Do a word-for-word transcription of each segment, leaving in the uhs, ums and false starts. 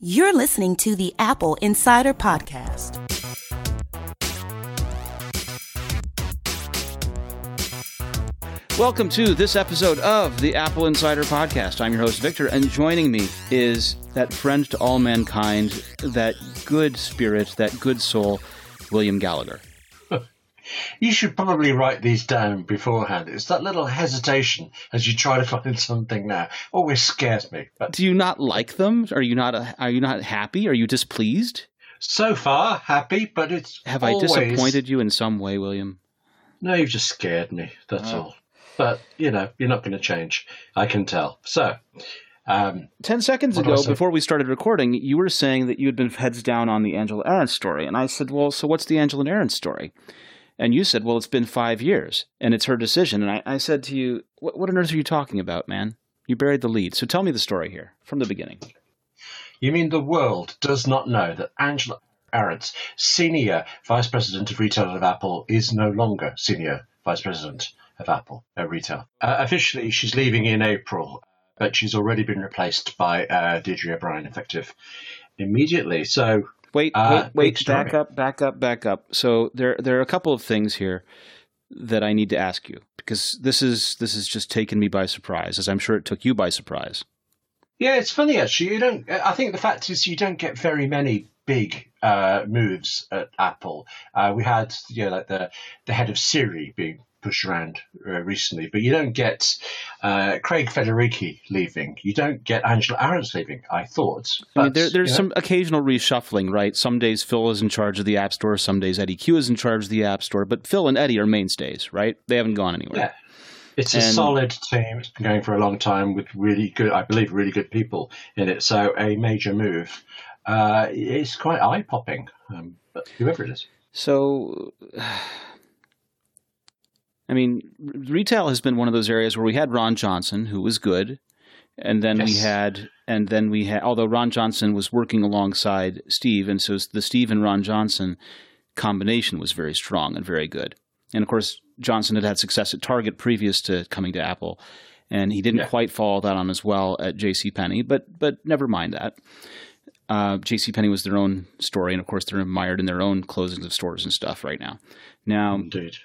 You're listening to the Apple Insider Podcast. Welcome to this episode of the Apple Insider Podcast. I'm your host, Victor, and joining me is that friend to all mankind, that good spirit, that good soul, William Gallagher. You should probably write these down beforehand. It's that little hesitation as you try to find something now. Always scares me. But do you not like them? Are you not? Are you not happy? Are you displeased? So far, happy, but it's Have always... I disappointed you in some way, William? No, you've just scared me. That's Oh. all. But, you know, you're not going to change. I can tell. So... Um, Ten seconds what ago, was it? before we started recording, you were saying that you had been heads down on the Angela Arendt story. And I said, well, so what's the Angela Arendt story? And you said, well, it's been five years, and it's her decision. And I, I said to you, what, what on earth are you talking about, man? You buried the lead. So tell me the story here, from the beginning. You mean the world does not know that Angela Arendt, Senior Vice President of Retail of Apple, is no longer Senior Vice President of Apple at Retail. Uh, officially, she's leaving in April, but she's already been replaced by uh, Deirdre O'Brien, effective immediately. So... Wait, Uh, wait, big wait, story. back up, back up, back up. So there, there are a couple of things here that I need to ask you, because this is this has just taken me by surprise, as I'm sure it took you by surprise. Yeah, it's funny actually. You don't. I think the fact is you don't get very many big uh, moves at Apple. Uh, we had, you know, like the the head of Siri being pushed around uh, recently, but you don't get uh, Craig Federighi leaving. You don't get Angela Arendt leaving. I thought. But, I mean, there, there's you know, some occasional reshuffling, right? Some days Phil is in charge of the App Store, some days Eddie Q is in charge of the App Store, but Phil and Eddie are mainstays, right? They haven't gone anywhere. Yeah. It's a And- solid team. It's been going for a long time with really good, I believe, really good people in it. So a major move. Uh, it's quite eye-popping, um, but whoever it is. So, I mean, retail has been one of those areas where we had Ron Johnson, who was good, and then we Yes. had, and then we had, although Ron Johnson was working alongside Steve, and so the Steve and Ron Johnson combination was very strong and very good. And of course, Johnson had had success at Target previous to coming to Apple, and he didn't Yeah. quite follow that on as well at JCPenney, but but never mind that. Uh, JCPenney was their own story, and of course, they're mired in their own closings of stores and stuff right now. Now, Indeed.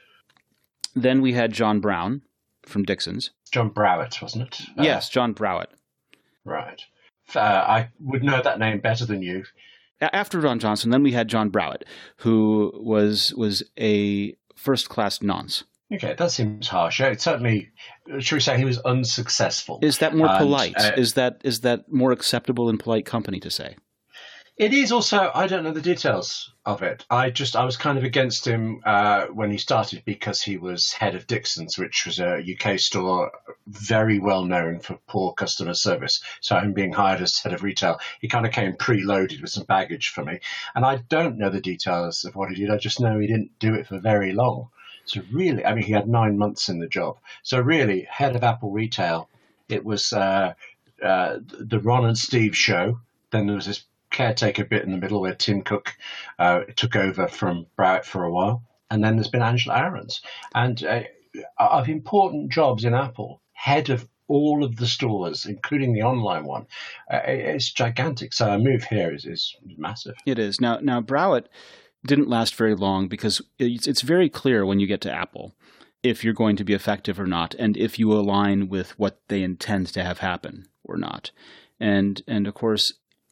then we had John Brown from Dixon's. John Browett, wasn't it? Uh, Yes, John Browett. Right. Uh, I would know that name better than you. A- After Ron Johnson, then we had John Browett, who was was a first-class nonce. Okay, that seems harsh. Yeah, it's certainly, should we say he was unsuccessful? Is that more And, polite? uh, is that is that more acceptable in polite company to say? It is also, I don't know the details of it. I just, I was kind of against him uh, when he started because he was head of Dixon's, which was a U K store very well known for poor customer service. So him being hired as head of retail, he kind of came preloaded with some baggage for me. And I don't know the details of what he did. I just know he didn't do it for very long. So really, I mean, he had nine months in the job. So really, head of Apple Retail, it was uh, uh, the Ron and Steve show. Then there was this caretaker bit in the middle where Tim Cook uh, took over from Browett for a while. And then there's been Angela Arendt. And uh, of important jobs in Apple, head of all of the stores, including the online one, uh, it's gigantic. So a move here is, is massive. It is. Now, now Browett didn't last very long because it's, it's very clear when you get to Apple if you're going to be effective or not, and if you align with what they intend to have happen or not. And and of course,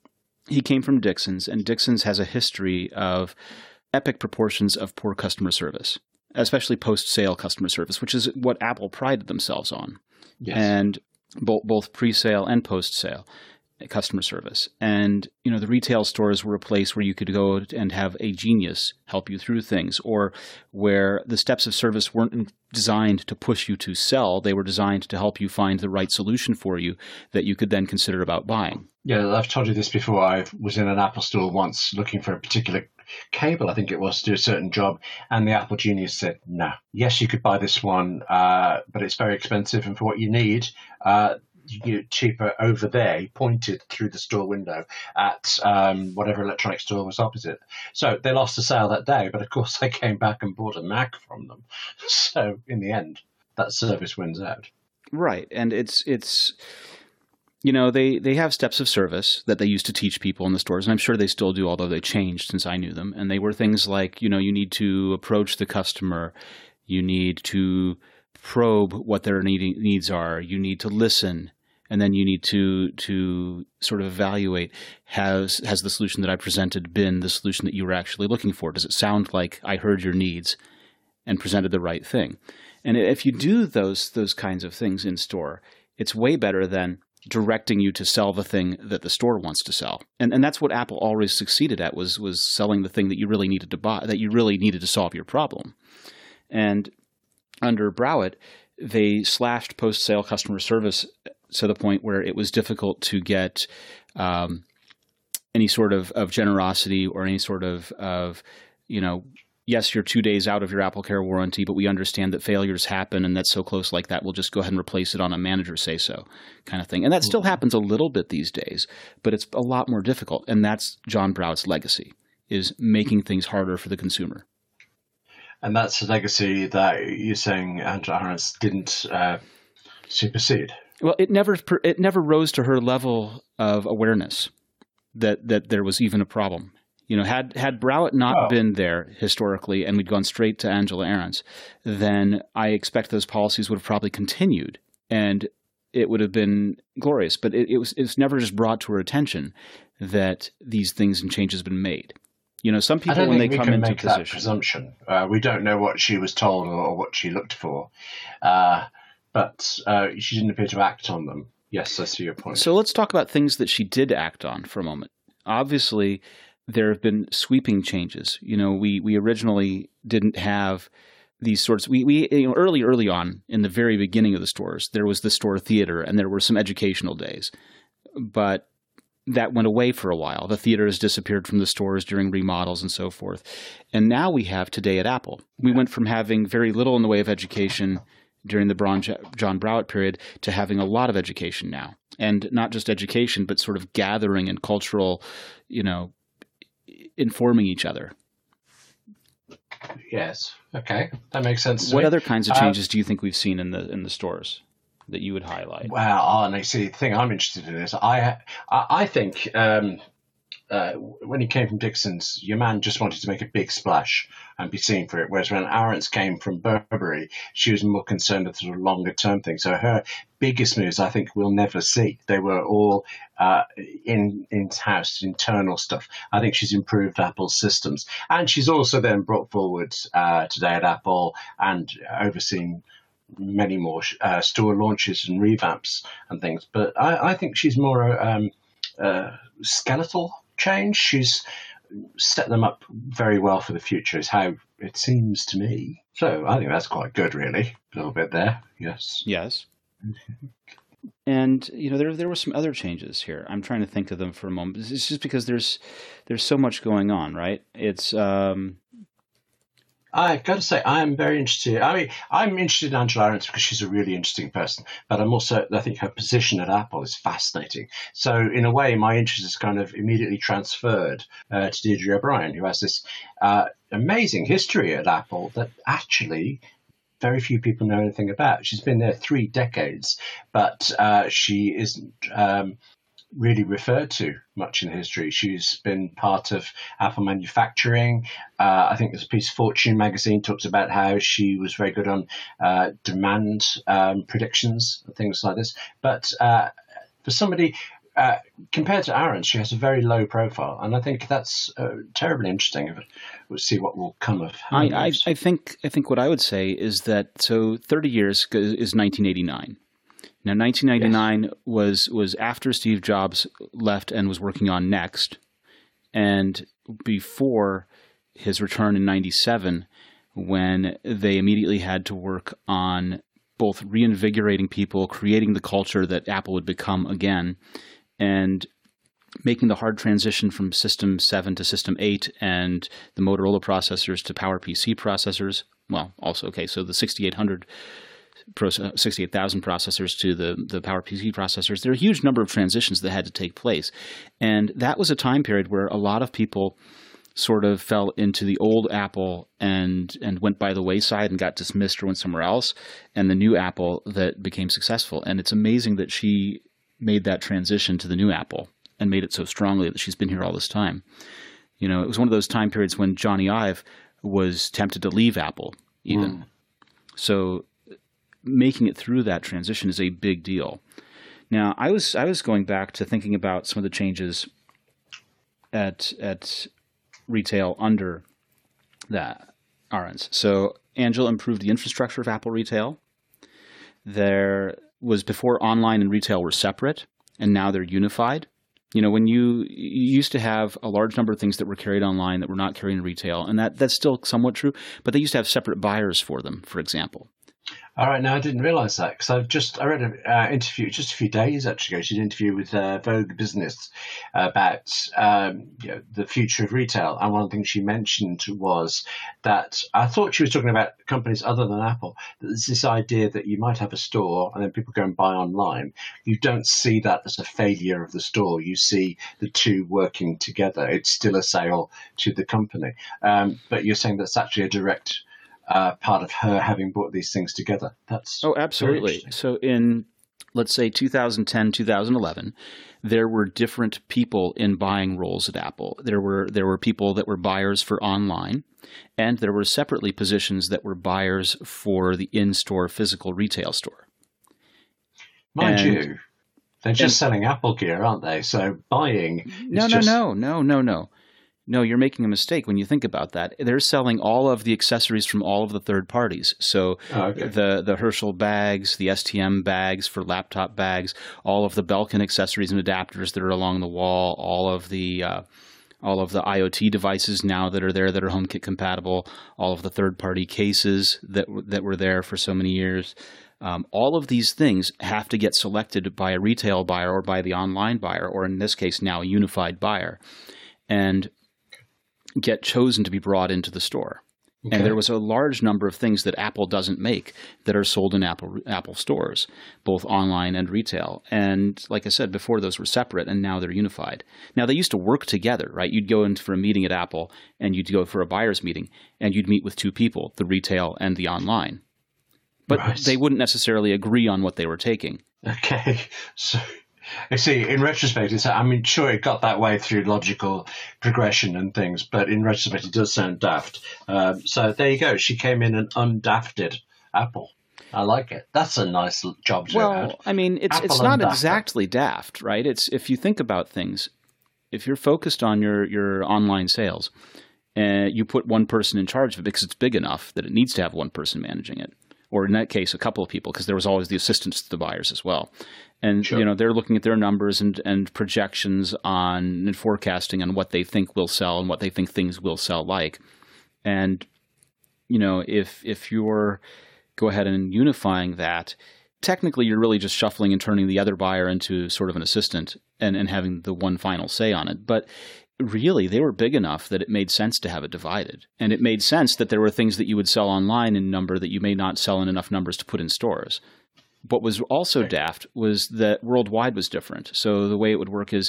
he came from Dixon's, and Dixon's has a history of epic proportions of poor customer service, especially post-sale customer service, which is what Apple prided themselves on. Yes. And both both pre-sale and post-sale customer service. And, you know, the retail stores were a place where you could go and have a genius help you through things, or where the steps of service weren't designed to push you to sell. They were designed to help you find the right solution for you that you could then consider about buying. Yeah, I've told you this before. I was in an Apple store once looking for a particular cable, I think it was, to do a certain job, and the Apple genius said, no. Yes, you could buy this one, uh, but it's very expensive, and for what you need, uh, you get it cheaper over there. He pointed through the store window at um, whatever electronic store was opposite. So they lost the sale that day, but of course they came back and bought a Mac from them. So in the end, that service wins out. Right. And it's it's you know, they, they have steps of service that they used to teach people in the stores, and I'm sure they still do, although they changed since I knew them. And they were things like, you know, you need to approach the customer, you need to probe what their needing, needs are, you need to listen, and then you need to to sort of evaluate, has has the solution that I presented been the solution that you were actually looking for? Does it sound like I heard your needs and presented the right thing? And if you do those those kinds of things in store, it's way better than directing you to sell the thing that the store wants to sell. And and that's what Apple always succeeded at, was was selling the thing that you really needed to buy, that you really needed to solve your problem. And under Browett, they slashed post-sale customer service to the point where it was difficult to get um, any sort of, of generosity or any sort of, of, you know, yes, you're two days out of your AppleCare warranty, but we understand that failures happen and that's so close like that, we'll just go ahead and replace it on a manager say-so kind of thing. And that still happens a little bit these days, but it's a lot more difficult. And that's John Browett's legacy, is making things harder for the consumer. And that's a legacy that you're saying Angela Ahrendts didn't uh, supersede. Well, it never it never rose to her level of awareness that that there was even a problem. You know, had had Browett not oh. been there historically, and we'd gone straight to Angela Ahrendts, then I expect those policies would have probably continued, and it would have been glorious. But it, it was it's never just brought to her attention that these things and changes have been made. You know, some people, when they come into make position, that presumption. Uh, we don't know what she was told or what she looked for, uh, but uh, she didn't appear to act on them. Yes, I see your point. So let's talk about things that she did act on for a moment. Obviously, there have been sweeping changes. You know, we we originally didn't have these sorts. We we you know early early on in the very beginning of the stores, there was the store theater and there were some educational days, but that went away for a while. The theater has disappeared from the stores during remodels and so forth. And now we have Today at Apple. We went from having very little in the way of education during the John Browett period to having a lot of education now. And not just education, but sort of gathering and cultural, you know, informing each other. Yes. Okay. That makes sense to What me. other kinds of changes uh, do you think we've seen in the in the stores that you would highlight? Well, oh, and I see, the thing I'm interested in is I I, I think um, uh, when he came from Dixon's, your man just wanted to make a big splash and be seen for it, whereas when Ahrendts came from Burberry, she was more concerned with sort of longer term things. So her biggest moves, I think, we'll never see. They were all uh, in in-house, internal stuff. I think she's improved Apple's systems. And she's also then brought forward uh, Today at Apple and overseen many more uh, store launches and revamps and things. But I, I think she's more um, uh, skeletal change. She's set them up very well for the future, is how it seems to me. So I think that's quite good, really. A little bit there, yes. Yes. And, you know, there there were some other changes here. I'm trying to think of them for a moment. It's just because there's there's so much going on, right? It's... Um, I've got to say, I'm very interested. I mean, I'm interested in Angela Ahrendts because she's a really interesting person, but I'm also, I think her position at Apple is fascinating. So in a way, my interest is kind of immediately transferred uh, to Deirdre O'Brien, who has this uh, amazing history at Apple that actually very few people know anything about. She's been there three decades, but uh, she isn't um, really referred to much in history. She's been part of Apple manufacturing. Uh, I think there's a piece Fortune magazine talks about how she was very good on uh, demand um, predictions and things like this. But uh, for somebody uh, compared to Ahrendts, she has a very low profile, and I think that's uh, terribly interesting. We'll see what will come of. I, I, I think I think what I would say is that so thirty years is nineteen eighty-nine. Now, nineteen ninety-nine yes. was was after Steve Jobs left and was working on Next, and before his return in ninety-seven, when they immediately had to work on both reinvigorating people, creating the culture that Apple would become again, and making the hard transition from System seven to System eight and the Motorola processors to PowerPC processors. Well, also, okay, so the sixty-eight hundred sixty-eight thousand processors to the, the PowerPC processors. There are a huge number of transitions that had to take place. And that was a time period where a lot of people sort of fell into the old Apple and and went by the wayside and got dismissed or went somewhere else, and the new Apple that became successful. And it's amazing that she made that transition to the new Apple and made it so strongly that she's been here all this time. You know, it was one of those time periods when Johnny Ive was tempted to leave Apple even. Mm. So making it through that transition is a big deal. Now, I was I was going back to thinking about some of the changes at at retail under that Arendts. So Angela improved the infrastructure of Apple Retail. There was before online and retail were separate, and now they're unified. You know, when you, you used to have a large number of things that were carried online that were not carried in retail, and that, that's still somewhat true, but they used to have separate buyers for them, for example. All right, now I didn't realize that because I've just I read an uh, interview just a few days actually ago. She did an interview with uh, Vogue Business about um, you know, the future of retail, and one of the things she mentioned was that I thought she was talking about companies other than Apple. That there's this idea that you might have a store and then people go and buy online. You don't see that as a failure of the store. You see the two working together. It's still a sale to the company, um, but you're saying that's actually a direct Uh, part of her having brought these things together. That's oh, absolutely. So in, let's say, two thousand ten, two thousand eleven, there were different people in buying roles at Apple. There were there were people that were buyers for online, and there were separately positions that were buyers for the in-store physical retail store. Mind and, you, they're just and, selling Apple gear, aren't they? So buying no, is no, just... no, no, no, no. No, you're making a mistake when you think about that. They're selling all of the accessories from all of the third parties. So oh, okay. the the Herschel bags, the S T M bags for laptop bags, all of the Belkin accessories and adapters that are along the wall, all of the uh, all of the IoT devices now that are there that are HomeKit compatible, all of the third party cases that that were there for so many years. Um, all of these things have to get selected by a retail buyer or by the online buyer, or in this case now a unified buyer, and get chosen to be brought into the store. Okay. And there was a large number of things that Apple doesn't make that are sold in Apple Apple stores, both online and retail. And like I said, before those were separate, and now they're unified. Now, they used to work together, right? You'd go in for a meeting at Apple, and you'd go for a buyer's meeting, and you'd meet with two people, the retail and the online. But right. They wouldn't necessarily agree on what they were taking. Okay, so... I see, in retrospect, it's, I mean, sure, it got that way through logical progression and things, but in retrospect, it does sound daft. Um, so there you go. She came in and undafted Apple. I like it. That's a nice job to well, have. Well, I mean, it's Apple it's not undafted. exactly daft, right? It's if you think about things, if you're focused on your, your online sales, and uh, you put one person in charge of it because it's big enough that it needs to have one person managing it. Or in that case, a couple of people, because there was always the assistants to the buyers as well. And, sure. you know, they're looking at their numbers and, and projections on and forecasting on what they think will sell and what they think things will sell like. And, you know, if if you're go ahead and unifying that, technically you're really just shuffling and turning the other buyer into sort of an assistant and, and having the one final say on it. But really, they were big enough that it made sense to have it divided. And it made sense that there were things that you would sell online in number that you may not sell in enough numbers to put in stores. What was also okay. daft was that worldwide was different. So the way it would work is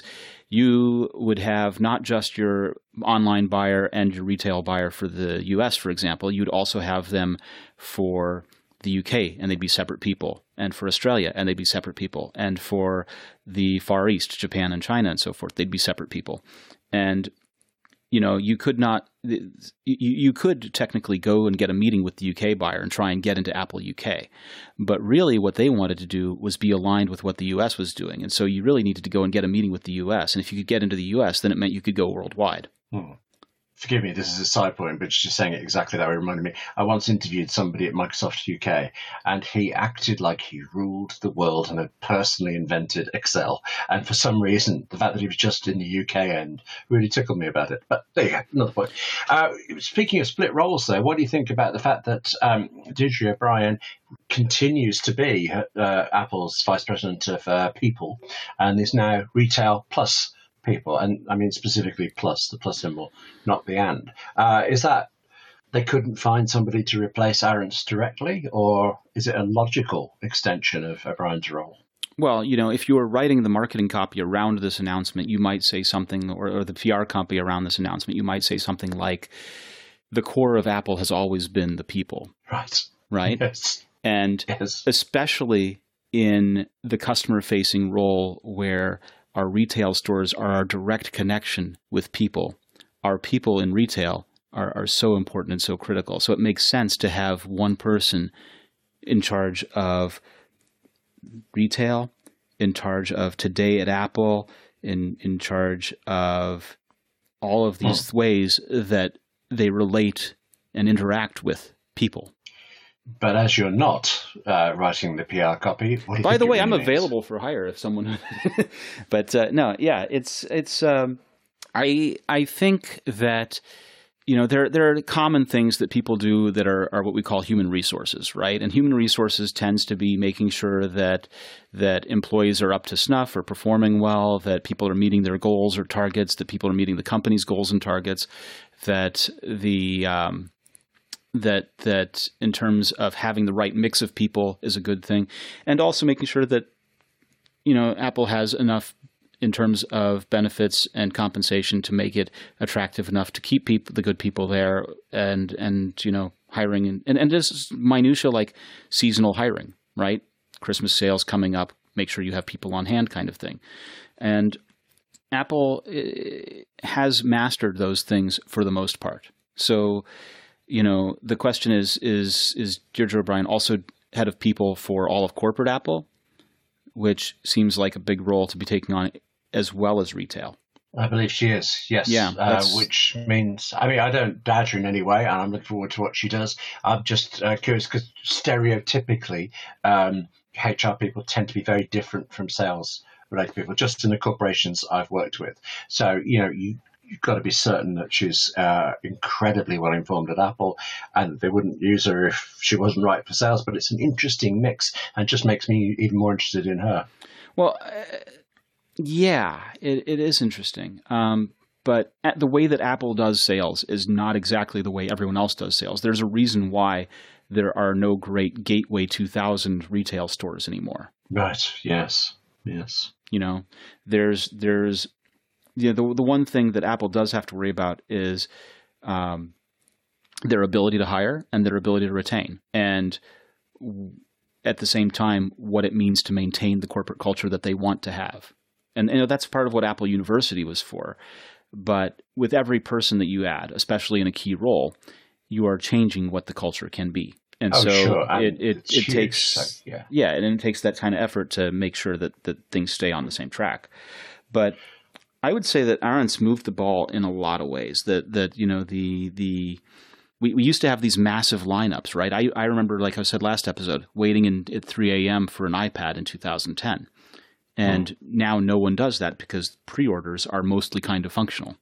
you would have not just your online buyer and your retail buyer for the U S, for example. You'd also have them for the U K, and they'd be separate people, and for Australia, and they'd be separate people, and for the Far East, Japan and China and so forth, they'd be separate people. And, you know, you could not you, you could technically go and get a meeting with the U K buyer and try and get into Apple U K. But really what they wanted to do was be aligned with what the U S was doing. And so you really needed to go and get a meeting with the U S. And if you could get into the U S, then it meant you could go worldwide. Hmm. Forgive me, this is a side point, but just saying it exactly that way reminded me. I once interviewed somebody at Microsoft U K, and he acted like he ruled the world and had personally invented Excel. And for some reason, the fact that he was just in the U K end really tickled me about it. But there you go, another point. Uh, speaking of split roles, though, what do you think about the fact that um, Deirdre O'Brien continues to be uh, Apple's vice president of uh, people and is now retail plus people, and I mean specifically plus, the plus symbol, not the and. Uh, is that they couldn't find somebody to replace Arendts directly, or is it a logical extension of O'Brien's role? Well, you know, if you were writing the marketing copy around this announcement, you might say something, or, or the P R copy around this announcement, you might say something like, the core of Apple has always been the people. Right. Right? Yes. And yes. especially in the customer-facing role where our retail stores are our direct connection with people. Our people in retail are, are so important and so critical. So it makes sense to have one person in charge of retail, in charge of Today at Apple, in, in charge of all of these hmm. ways that they relate and interact with people. But as you're not uh, writing the P R copy, what do you By think the way, really I'm means? available for hire if someone. But uh, no, yeah, it's it's. Um, I I think that you know there there are common things that people do that are, are what we call human resources, right? And human resources tends to be making sure that that employees are up to snuff or performing well, that people are meeting their goals or targets, that people are meeting the company's goals and targets, that the um, that that in terms of having the right mix of people is a good thing, and also making sure that you know Apple has enough in terms of benefits and compensation to make it attractive enough to keep people, the good people there, and and you know hiring and and, and just minutia like seasonal hiring, right? Christmas sales coming up, make sure you have people on hand, kind of thing. And Apple has mastered those things for the most part. So. You know, the question is, is is Deirdre O'Brien also head of people for all of corporate Apple, which seems like a big role to be taking on as well as retail? I believe she is, yes. Yeah, uh, which means, I mean, I don't doubt her in any way, and I'm looking forward to what she does. I'm just uh, curious because stereotypically, um, H R people tend to be very different from sales related people, just in the corporations I've worked with. So, you know, you You've got to be certain that she's uh, incredibly well informed at Apple, and that they wouldn't use her if she wasn't right for sales. But it's an interesting mix, and just makes me even more interested in her. Well, uh, yeah, it, it is interesting. Um, but at the way that Apple does sales is not exactly the way everyone else does sales. There's a reason why there are no great Gateway two thousand retail stores anymore. Right. Yes. Yes. You know, there's there's. Yeah, the the one thing that Apple does have to worry about is um, their ability to hire and their ability to retain, and at the same time, what it means to maintain the corporate culture that they want to have. And you know, that's part of what Apple University was for. But with every person that you add, especially in a key role, you are changing what the culture can be. And oh, so sure. it it, it huge, takes so, yeah. yeah, and it takes that kind of effort to make sure that that things stay on the same track. But I would say that Arendt's moved the ball in a lot of ways. That that you know the the we, we used to have these massive lineups, right? I I remember, like I said last episode, waiting in, at three a.m. for an iPad in two thousand ten, and hmm. now no one does that because pre-orders are mostly kind of functional.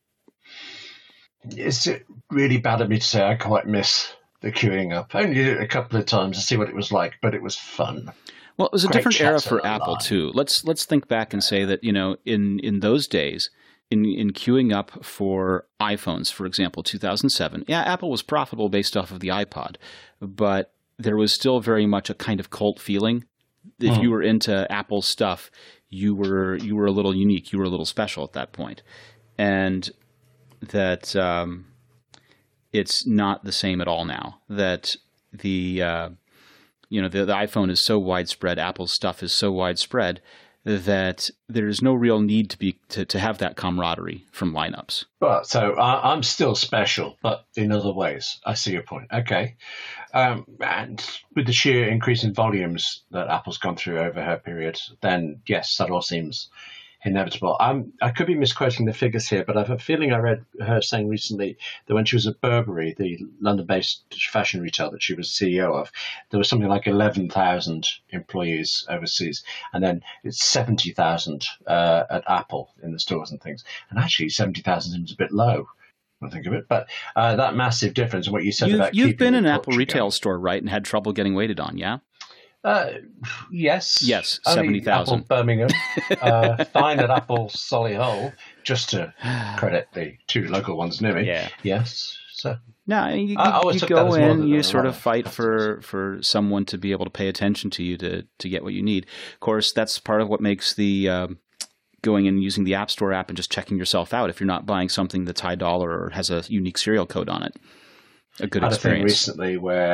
Is it really bad of me to say I quite miss the queuing up? I only did it a couple of times to see what it was like, but it was fun. Well, it was a Great different era for online. Apple too. Let's let's think back and say that you know in, in those days, in in queuing up for iPhones, for example, two thousand seven. Yeah, Apple was profitable based off of the iPod, but there was still very much a kind of cult feeling. If hmm. you were into Apple stuff, you were you were a little unique. You were a little special at that point, and that um, it's not the same at all now. That the uh, You know, the, the iPhone is so widespread, Apple's stuff is so widespread that there's no real need to be to, to have that camaraderie from lineups. Well, so I, I'm still special, but in other ways. I see your point. Okay. Um, and with the sheer increase in volumes that Apple's gone through over her period, then yes, that all seems inevitable. I'm, I could be misquoting the figures here, but I have a feeling I read her saying recently that when she was at Burberry, the London-based fashion retail that she was C E O of, there was something like eleven thousand employees overseas, and then it's seventy thousand uh, at Apple in the stores and things. And actually, seventy thousand seems a bit low when I think of it. But uh, that massive difference in what you said you've, about You've been in an Apple going. retail store, right, and had trouble getting waited on, yeah? Uh, yes. Yes, seventy thousand. Apple Birmingham. uh, fine at Apple Solihull, just to credit the two local ones near me. Yeah. Yes. So. No, you, I, I you go in, you sort of fight for, for someone to be able to pay attention to you to, to get what you need. Of course, that's part of what makes the um, going and using the App Store app and just checking yourself out if you're not buying something that's high dollar or has a unique serial code on it. A good I had experience. a thing recently where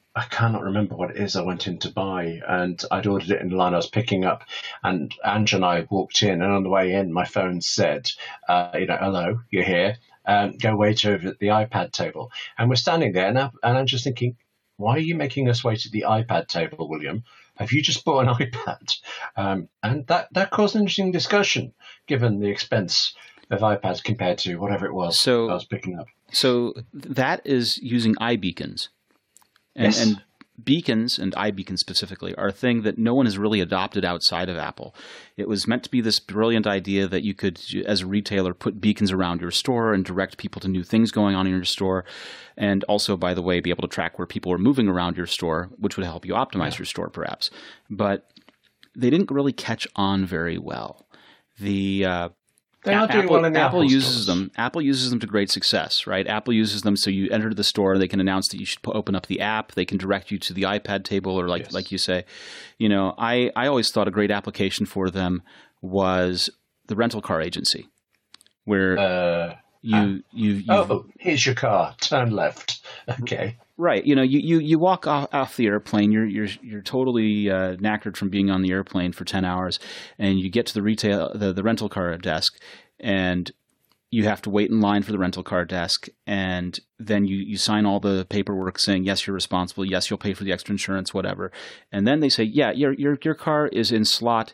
I cannot remember what it is I went in to buy, and I'd ordered it in the line I was picking up, and Ange and I walked in, and on the way in, my phone said, uh, you know, hello, you're here, um, go wait over at the iPad table. And we're standing there, and, I, and I'm just thinking, why are you making us wait at the iPad table, William? Have you just bought an iPad? Um, and that, that caused an interesting discussion, given the expense of iPads compared to whatever it was so, I was picking up. So that is using iBeacons. And, yes. and beacons, and iBeacons specifically, are a thing that no one has really adopted outside of Apple. It was meant to be this brilliant idea that you could, as a retailer, put beacons around your store and direct people to new things going on in your store. And also, by the way, be able to track where people are moving around your store, which would help you optimize yeah. your store, perhaps. But they didn't really catch on very well. The uh, They are doing Apple, well in the Apple Apple uses stores. them. Apple uses them to great success, right? Apple uses them so you enter the store, they can announce that you should open up the app. They can direct you to the iPad table, or like Yes. like you say, you know, I I always thought a great application for them was the rental car agency, where Uh, you you you oh, here's your car. Turn left. Okay. Right, you know, you, you, you walk off, off the airplane. You're you're you're totally uh, knackered from being on the airplane for ten hours, and you get to the retail the, the rental car desk, and you have to wait in line for the rental car desk, and then you, you sign all the paperwork saying yes, you're responsible, yes, you'll pay for the extra insurance, whatever, and then they say yeah, your your your car is in slot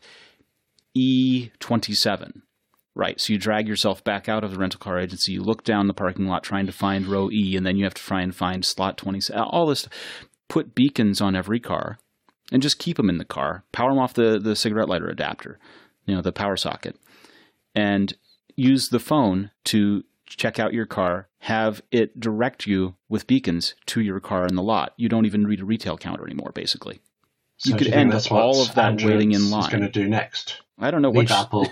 E twenty-seven. Right, so you drag yourself back out of the rental car agency, you look down the parking lot trying to find row E, and then you have to try and find slot twenty-seven. All this, put beacons on every car, and just keep them in the car. Power them off the, the cigarette lighter adapter, you know, the power socket, and use the phone to check out your car, have it direct you with beacons to your car in the lot. You don't even read a retail counter anymore, basically. So You do could think end that's all what of that Android waiting in is line. going to do next. I don't know Leave what Apple.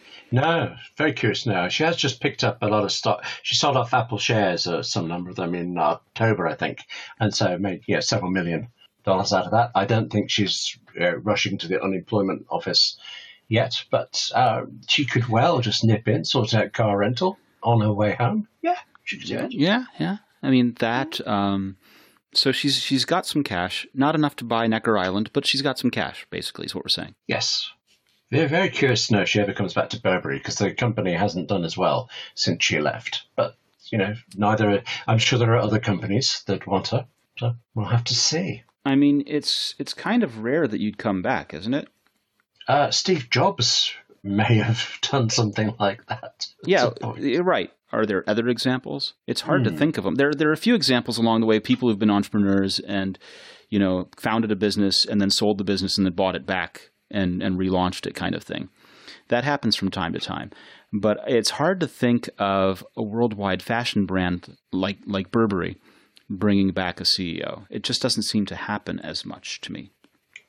No, very curious now. She has just picked up a lot of stock. She sold off Apple shares, uh, some number of them in October, I think, and so made yeah several million dollars out of that. I don't think she's uh, rushing to the unemployment office yet, but uh, she could well just nip in, sort out car rental on her way home. Yeah, she could do it. Yeah, yeah. I mean that. Um, so she's she's got some cash, not enough to buy Necker Island, but she's got some cash. Basically, is what we're saying. Yes. They're very curious to know if she ever comes back to Burberry, because the company hasn't done as well since she left. But, you know, neither. I'm sure there are other companies that want her, so we'll have to see. I mean, it's it's kind of rare that you'd come back, isn't it? Uh, Steve Jobs may have done something like that. Yeah, you're right. Are there other examples? It's hard Hmm. to think of them. There there are a few examples along the way, people who've been entrepreneurs and, you know, founded a business and then sold the business and then bought it back and, and relaunched it, kind of thing. That happens from time to time. But it's hard to think of a worldwide fashion brand like like Burberry bringing back a C E O. It just doesn't seem to happen as much to me.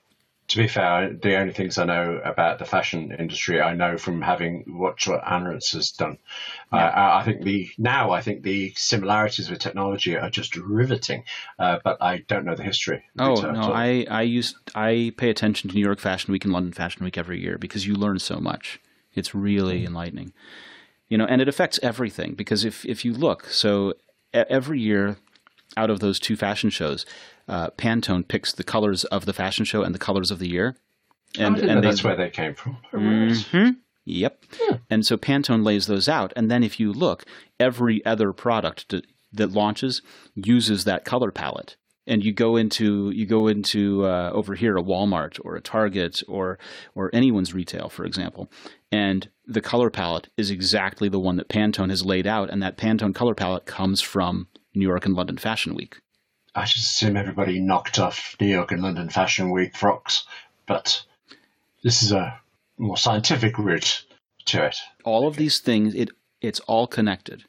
To be fair, the only things I know about the fashion industry, I know from having watched what Anritz has done. Yeah. Uh, I think the now I think the similarities with technology are just riveting, uh, but I don't know the history. Oh Retail no, at all. I I used I pay attention to New York Fashion Week and London Fashion Week every year because you learn so much. It's really enlightening, you know, and it affects everything because if if you look, so e- every year out of those two fashion shows, uh, Pantone picks the colors of the fashion show and the colors of the year, and I didn't and know they, that's where they came from. Mhm. Yep. And so Pantone lays those out. And then if you look, every other product to, that launches uses that color palette. And you go into you go into uh, over here a Walmart or a Target or or anyone's retail, for example, and the color palette is exactly the one that Pantone has laid out, and that Pantone color palette comes from New York and London Fashion Week. I should assume everybody knocked off New York and London Fashion Week frocks, but this is a more scientific route to it. All of these things, it it's all connected.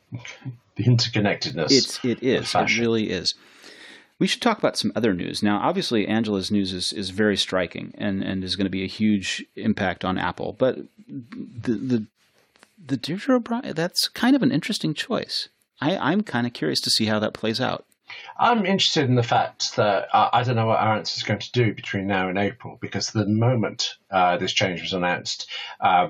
The interconnectedness. It's it of is. It fashion. really is. We should talk about some other news. Now, obviously, Angela's news is, is very striking and, and is going to be a huge impact on Apple. But the the the Deirdre O'Brien, that's kind of an interesting choice. I, I'm kind of curious to see how that plays out. I'm interested in the fact that uh, I don't know what Arentz is going to do between now and April, because the moment uh, this change was announced, um,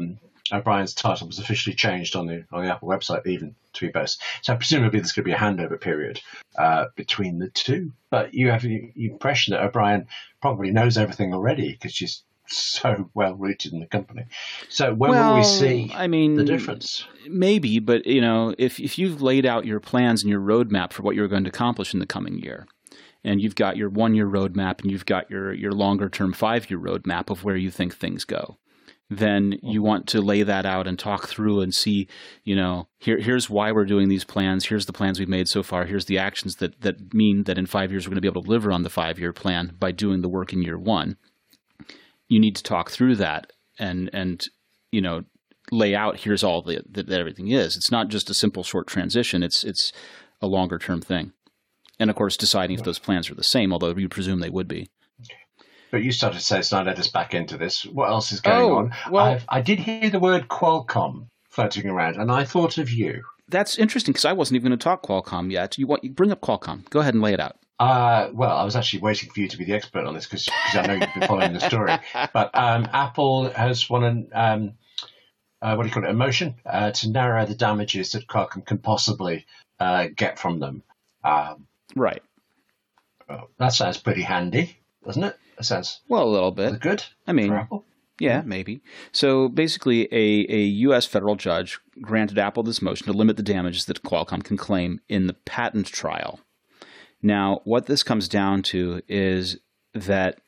O'Brien's title was officially changed on the on the Apple website, even to be both. So presumably there's going to be a handover period uh, between the two. But you have the impression that O'Brien probably knows everything already because she's so well rooted in the company. So when well, will we see I mean, the difference? Maybe, but you know, if if you've laid out your plans and your roadmap for what you're going to accomplish in the coming year, and you've got your one-year roadmap and you've got your your longer-term five-year roadmap of where you think things go, then you want to lay that out and talk through and see, you know, here here's why we're doing these plans. Here's the plans we've made so far. Here's the actions that that mean that in five years we're going to be able to deliver on the five-year plan by doing the work in year one. You need to talk through that and, and you know, lay out here's all the, that everything is. It's not just a simple short transition. It's it's a longer term thing. And of course, deciding if those plans are the same, although you presume they would be. But you started to say, so now let us back into this. What else is going oh, on? Well, I've, I did hear the word Qualcomm floating around, and I thought of you. That's interesting because I wasn't even going to talk Qualcomm yet. You want you bring up Qualcomm. Go ahead and lay it out. Uh, well, I was actually waiting for you to be the expert on this because I know you've been following the story. But um, Apple has won an, um, uh, what do you call it, a motion uh, to narrow the damages that Qualcomm can possibly uh, get from them. Um, right. Well, that sounds pretty handy, doesn't it? That sounds well a little bit good. I mean, for Apple. Yeah, maybe. So basically, a, a U S federal judge granted Apple this motion to limit the damages that Qualcomm can claim in the patent trial. Now, what this comes down to is that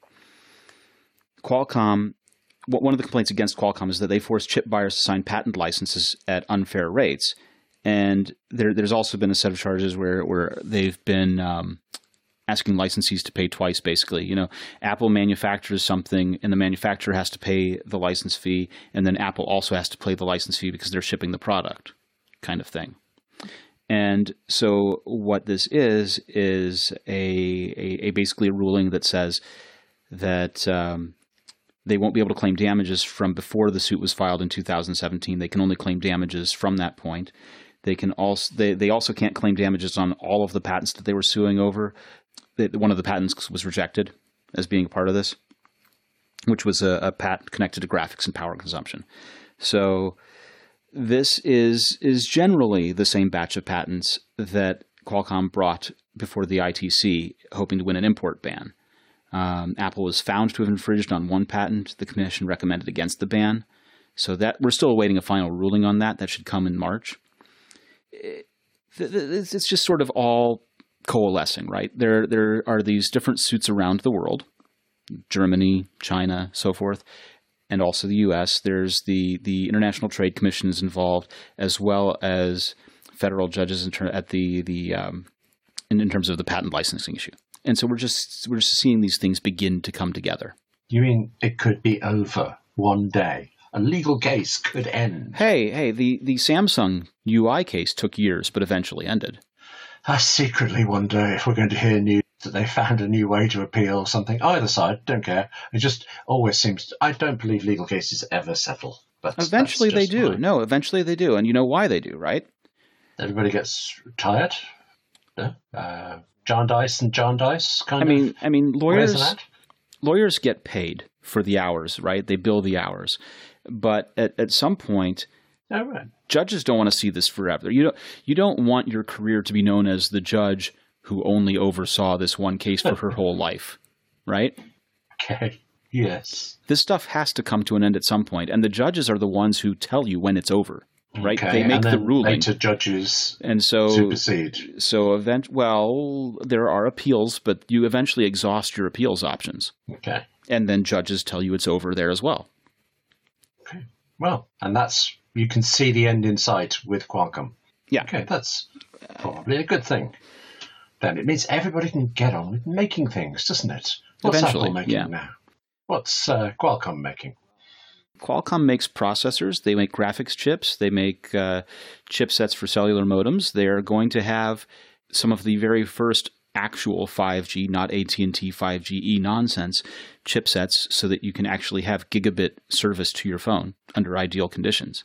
Qualcomm, one of the complaints against Qualcomm is that they force chip buyers to sign patent licenses at unfair rates. And there, there's also been a set of charges where, where they've been um, asking licensees to pay twice, basically. You know, Apple manufactures something and the manufacturer has to pay the license fee, and then Apple also has to pay the license fee because they're shipping the product, kind of thing. And so what this is, is a, a, a basically a ruling that says that um, they won't be able to claim damages from before the suit was filed in two thousand seventeen. They can only claim damages from that point. They can also they, they also can't claim damages on all of the patents that they were suing over. They, one of the patents was rejected as being part of this, which was a, a patent connected to graphics and power consumption. So this is is generally the same batch of patents that Qualcomm brought before the I T C, hoping to win an import ban. Um, Apple was found to have infringed on one patent. The commission recommended against the ban. So that we're still awaiting a final ruling on that. That should come in March. It, it's just sort of all coalescing, right? There, there are these different suits around the world, Germany, China, so forth, and also the U S. There's the, the International Trade Commission is involved, as well as federal judges in ter- at the the um, in, in terms of the patent licensing issue. And so we're just we're just seeing these things begin to come together. You mean it could be over one day? A legal case could end. Hey, hey, the, the Samsung U I case took years, but eventually ended. I secretly wonder if we're going to hear news that they found a new way to appeal something. Either side, don't care. It just always seems to, I don't believe legal cases ever settle. But eventually they do. Mine. No, eventually they do. And you know why they do, right? Everybody gets tired. No? Uh, Jarndyce and Jarndyce kind I mean, of. I mean, lawyers lawyers get paid for the hours, right? They bill the hours. But at, at some point, oh, right. judges don't want to see this forever. You don't, you don't want your career to be known as the judge who only oversaw this one case for her whole life, right? Okay, yes. This stuff has to come to an end at some point, and the judges are the ones who tell you when it's over, right? Okay. They make and then the ruling. Later judges and so, supersede. So, event, well, there are appeals, but you eventually exhaust your appeals options. Okay. And then judges tell you it's over there as well. Okay. Well, and that's, you can see the end in sight with Qualcomm. Yeah. Okay, that's probably a good thing. Then it means everybody can get on with making things, doesn't it? What's Eventually, Apple making yeah. now? What's uh, Qualcomm making? Qualcomm makes processors. They make graphics chips. They make uh, chipsets for cellular modems. They are going to have some of the very first actual five G, not A T and T five G E nonsense chipsets, so that you can actually have gigabit service to your phone under ideal conditions.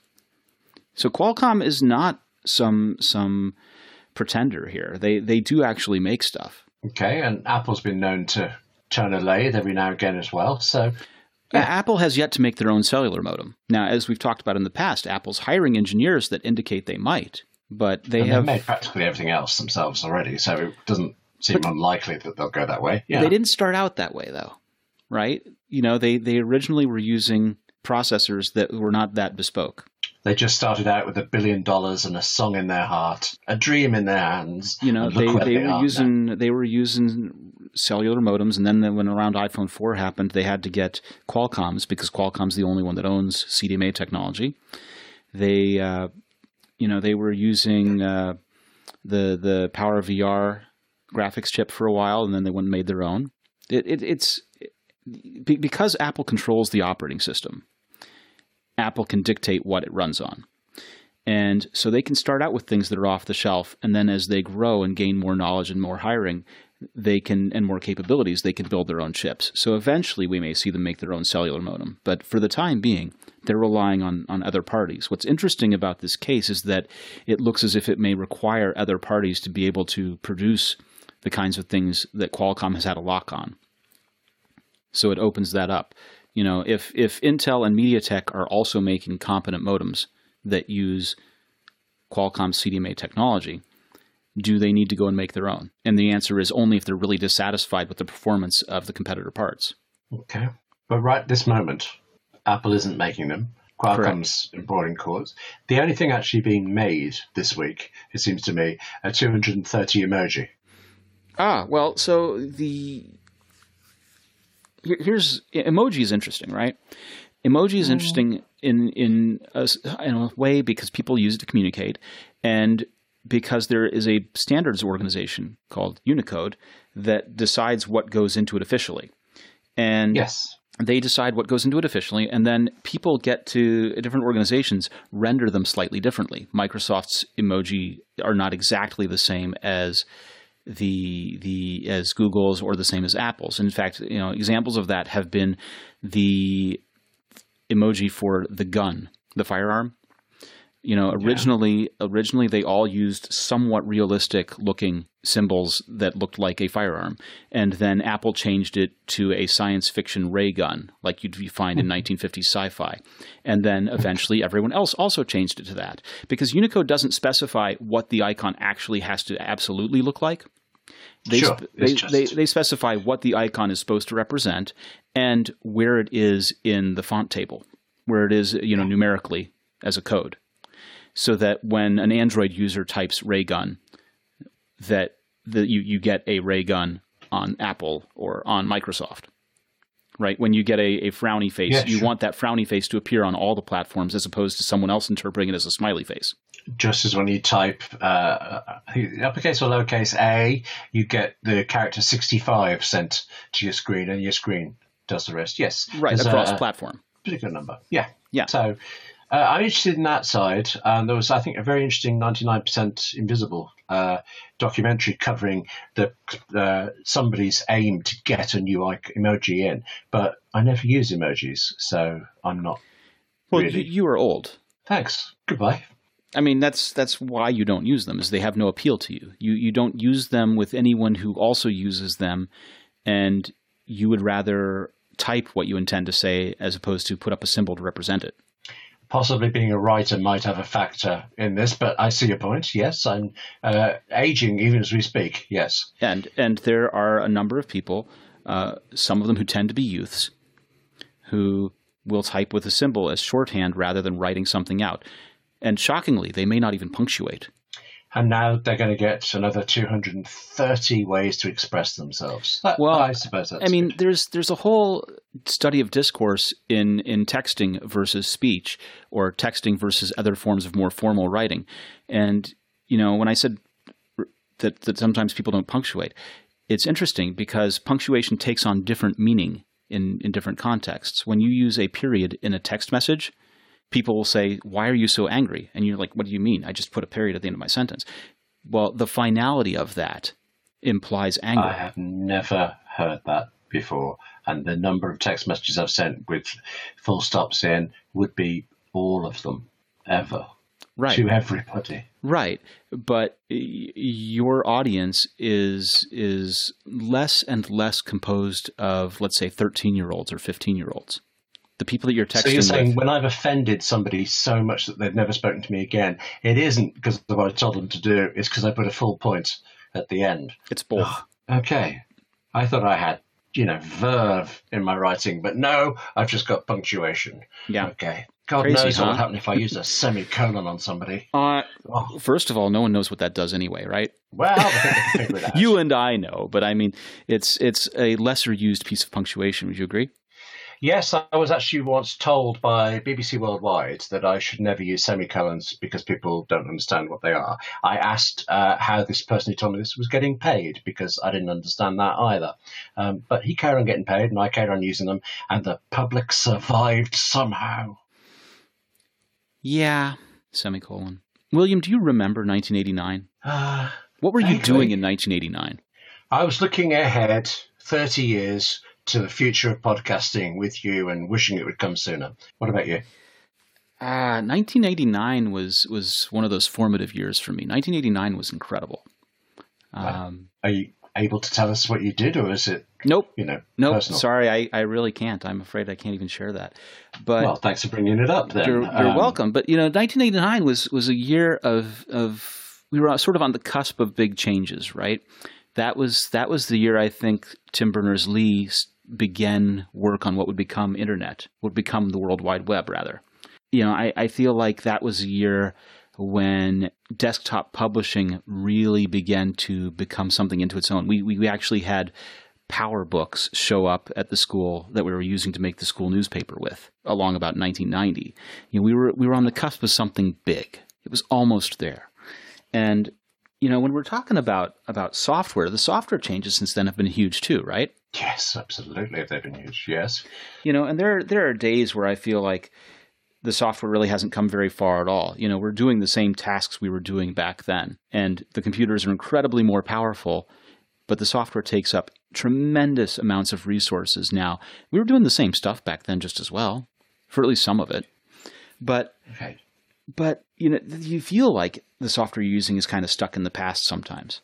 So Qualcomm is not some some pretender here. They they do actually make stuff. Okay, and Apple's been known to turn a lathe every now and again as well. So Yeah. Apple has yet to make their own cellular modem. Now, as we've talked about in the past, Apple's hiring engineers that indicate they might, but they and have made practically everything else themselves already, so it doesn't seem unlikely that they'll go that way. Yeah. They didn't start out that way, though, right? You know, they, they originally were using processors that were not that bespoke. They just started out with a billion dollars and a song in their heart, a dream in their hands. You know, they, they, they were using now. they were using cellular modems, and then when around iPhone four happened, they had to get Qualcomm's because Qualcomm's the only one that owns C D M A technology. They, uh, you know, they were using uh, the the PowerVR graphics chip for a while, and then they went and made their own. It, it, it's it, because Apple controls the operating system. Apple can dictate what it runs on. And so they can start out with things that are off the shelf, and then as they grow and gain more knowledge and more hiring, they can and more capabilities, they can build their own chips. So eventually we may see them make their own cellular modem. But for the time being, they're relying on, on other parties. What's interesting about this case is that it looks as if it may require other parties to be able to produce the kinds of things that Qualcomm has had a lock on. So it opens that up. You know, if, if Intel and MediaTek are also making competent modems that use Qualcomm's C D M A technology, do they need to go and make their own? And the answer is only if they're really dissatisfied with the performance of the competitor parts. Okay. But right this moment, Apple isn't making them. Qualcomm's importing cores. The only thing actually being made this week, it seems to me, are two hundred thirty emoji. Ah, well, so the... Here's emoji is interesting, right? Emoji is interesting in in a, in a way because people use it to communicate, and because there is a standards organization called Unicode that decides what goes into it officially. And yes. They decide what goes into it officially, and then people get to different organizations render them slightly differently. Microsoft's emoji are not exactly the same as the the as Google's or the same as Apple's. In fact, you know, examples of that have been the emoji for the gun, the firearm. You know, originally yeah. originally they all used somewhat realistic looking symbols that looked like a firearm, and then Apple changed it to a science fiction ray gun, like you'd find in nineteen fifties sci-fi. And then eventually everyone else also changed it to that, because Unicode doesn't specify what the icon actually has to absolutely look like. They, sure, sp- they, just... they they specify what the icon is supposed to represent and where it is in the font table, where it is, you know, numerically as a code, so that when an Android user types ray gun, that the, you, you get a ray gun on Apple or on Microsoft. Right? When you get a, a frowny face, yeah, you sure. want that frowny face to appear on all the platforms as opposed to someone else interpreting it as a smiley face. Just as when you type uh, uppercase or lowercase a, you get the character sixty-five sent to your screen, and your screen does the rest. Yes. Right, across a platform. Particular number. Yeah. Yeah. So uh, I'm interested in that side. Um, there was, I think, a very interesting ninety-nine percent Invisible uh, documentary covering the uh, somebody's aim to get a new emoji in. But I never use emojis, so I'm not Well, really... you, you are old. Thanks. Goodbye. I mean, that's that's why you don't use them, is they have no appeal to you. You you don't use them with anyone who also uses them, and you would rather type what you intend to say as opposed to put up a symbol to represent it. Possibly being a writer might have a factor in this, but I see your point. Yes, I'm uh, aging even as we speak. Yes. And and there are a number of people, uh, some of them who tend to be youths, who will type with a symbol as shorthand rather than writing something out. And shockingly, they may not even punctuate. And now they're going to get another two hundred thirty ways to express themselves. That, well, I suppose that's I mean, good. there's there's a whole study of discourse in, in texting versus speech, or texting versus other forms of more formal writing. And, you know, when I said that, that sometimes people don't punctuate, it's interesting because punctuation takes on different meaning in, in different contexts. When you use a period in a text message, people will say, "Why are you so angry?" And you're like, "What do you mean? I just put a period at the end of my sentence." Well, the finality of that implies anger. I have never heard that before. And the number of text messages I've sent with full stops in would be all of them ever. Right. To everybody. Right. But y- your audience is is less and less composed of, let's say, thirteen-year-olds or fifteen-year-olds. The people that you're texting So you're saying with, when I've offended somebody so much that they've never spoken to me again, it isn't because of what I told them to do, it's because I put a full point at the end. it's both. Okay. I thought I had, you know, verve in my writing, but no, I've just got punctuation. Yeah. Okay. God Crazy, knows huh? what would happen if I used a semicolon on somebody. Uh, Oh, first of all, no one knows what that does anyway, right? well, I think they can figure it out. You and I know, but I mean, it's it's a lesser used piece of punctuation. Would you agree? Yes, I was actually once told by B B C Worldwide that I should never use semicolons because people don't understand what they are. I asked uh, how this person who told me this was getting paid because I didn't understand that either. Um, but he carried on getting paid and I carried on using them and the public survived somehow. Yeah. Semicolon. William, do you remember nineteen eighty-nine? Uh, What were you vaguely. doing in nineteen eighty-nine? I was looking ahead thirty years to the future of podcasting with you and wishing it would come sooner. What about you? Uh, nineteen eighty-nine was, was one of those formative years for me. nineteen eighty-nine was incredible. Um, Are you able to tell us what you did, or is it, nope. you know, Nope. personal? Sorry, I, I really can't. I'm afraid I can't even share that. But Well, thanks for bringing it up then. You're, you're Um, welcome. But, you know, nineteen eighty-nine was, was a year of, of, we were sort of on the cusp of big changes, right? That was, that was the year I think Tim Berners-Lee s- began work on what would become internet, would become the World Wide Web, rather. You know, I, I feel like that was a year when desktop publishing really began to become something into its own. We, we, we actually had PowerBooks show up at the school that we were using to make the school newspaper with, along about nineteen ninety. You know, we were we were on the cusp of something big. It was almost there. And you know, when we're talking about about software, the software changes since then have been huge too, right? Yes, absolutely. They've been huge. Yes. You know, and there there are days where I feel like the software really hasn't come very far at all. You know, we're doing the same tasks we were doing back then, and the computers are incredibly more powerful, but the software takes up tremendous amounts of resources now. We were doing the same stuff back then just as well, for at least some of it. But Okay. but you know, you feel like the software you're using is kind of stuck in the past sometimes.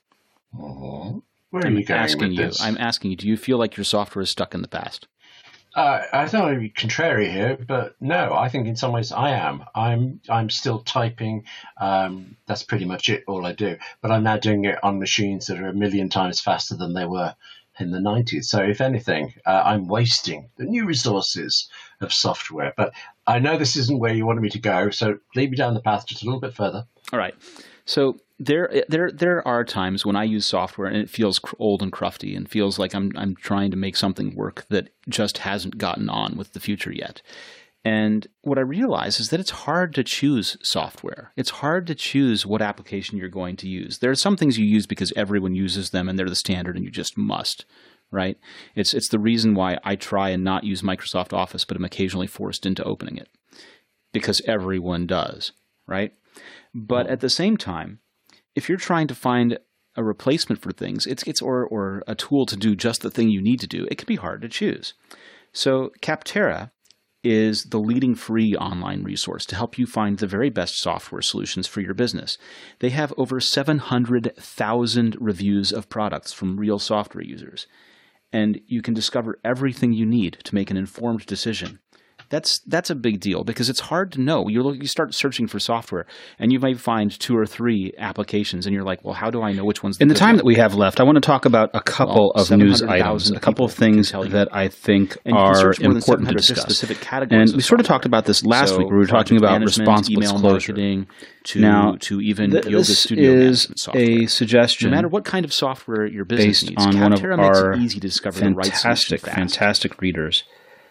Oh, where are I'm you going asking with you. this? I'm asking you. Do you feel like your software is stuck in the past? Uh, I don't want to be contrary here, but no, I think in some ways I am. I'm I'm still typing. Um, that's pretty much it, all I do. But I'm now doing it on machines that are a million times faster than they were in the nineties. So if anything, uh, I'm wasting the new resources of software. But I know this isn't where you wanted me to go, so lead me down the path just a little bit further. All right. So there, there, there are times when I use software and it feels cr- old and crufty and feels like I'm, I'm trying to make something work that just hasn't gotten on with the future yet. And what I realize is that it's hard to choose software. It's hard to choose what application you're going to use. There are some things you use because everyone uses them and they're the standard and you just must, right? It's, it's the reason why I try and not use Microsoft Office, but I'm occasionally forced into opening it because everyone does, right? But at the same time, if you're trying to find a replacement for things, it's it's or or a tool to do just the thing you need to do, it can be hard to choose. So Capterra is the leading free online resource to help you find the very best software solutions for your business. They have over seven hundred thousand reviews of products from real software users, and you can discover everything you need to make an informed decision. That's that's a big deal because it's hard to know. You look, you start searching for software, and you might find two or three applications, and you're like, "Well, how do I know which one's the In the good time one?" that we have left, I want to talk about a couple Well, of news seven hundred thousand items, a couple of people can things tell you. that I think And you can are search more than important to seven hundred discuss. specific categories And of we sort of software. talked about this last So week. We were talking project about management, responsible email disclosure. marketing, to Now, to even Th- yoga this studio is management software. a suggestion No matter what kind of software your business based needs, on one of Capterra makes our it easy to discover the right solution fantastic, fast. fantastic readers.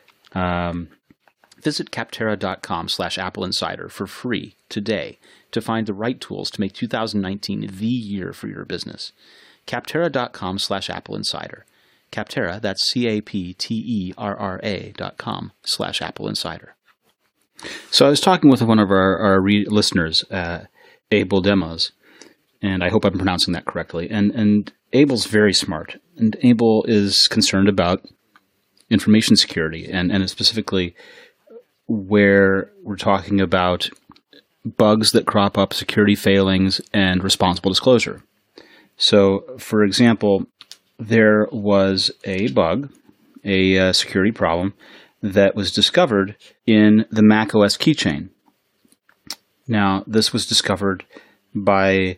Um, Visit capterra.com slash Apple Insider for free today to find the right tools to make two thousand nineteen the year for your business. Capterra.com slash Apple Insider. Capterra, that's C A P T E R R A dot com slash Apple Insider. So I was talking with one of our, our re- listeners, uh, Abel Demos, and I hope I'm pronouncing that correctly. And, and Abel's very smart, and Abel is concerned about information security, and, and specifically where we're talking about bugs that crop up, security failings, and responsible disclosure. So, for example, there was a bug, a uh, security problem, that was discovered in the macOS keychain. Now, this was discovered by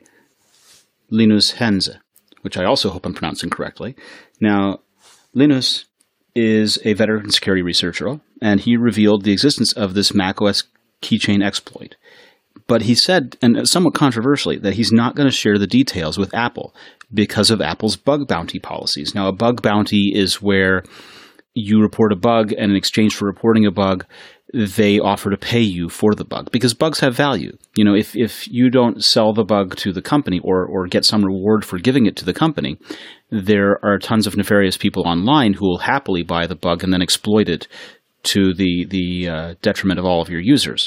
Linus Henze, which I also hope I'm pronouncing correctly. Now, Linus is a veteran security researcher, and he revealed the existence of this macOS keychain exploit. But he said, and somewhat controversially, that he's not going to share the details with Apple because of Apple's bug bounty policies. Now, a bug bounty is where you report a bug, and in exchange for reporting a bug, they offer to pay you for the bug, because bugs have value. You know, if, if you don't sell the bug to the company or, or get some reward for giving it to the company, there are tons of nefarious people online who will happily buy the bug and then exploit it to the, the uh, detriment of all of your users.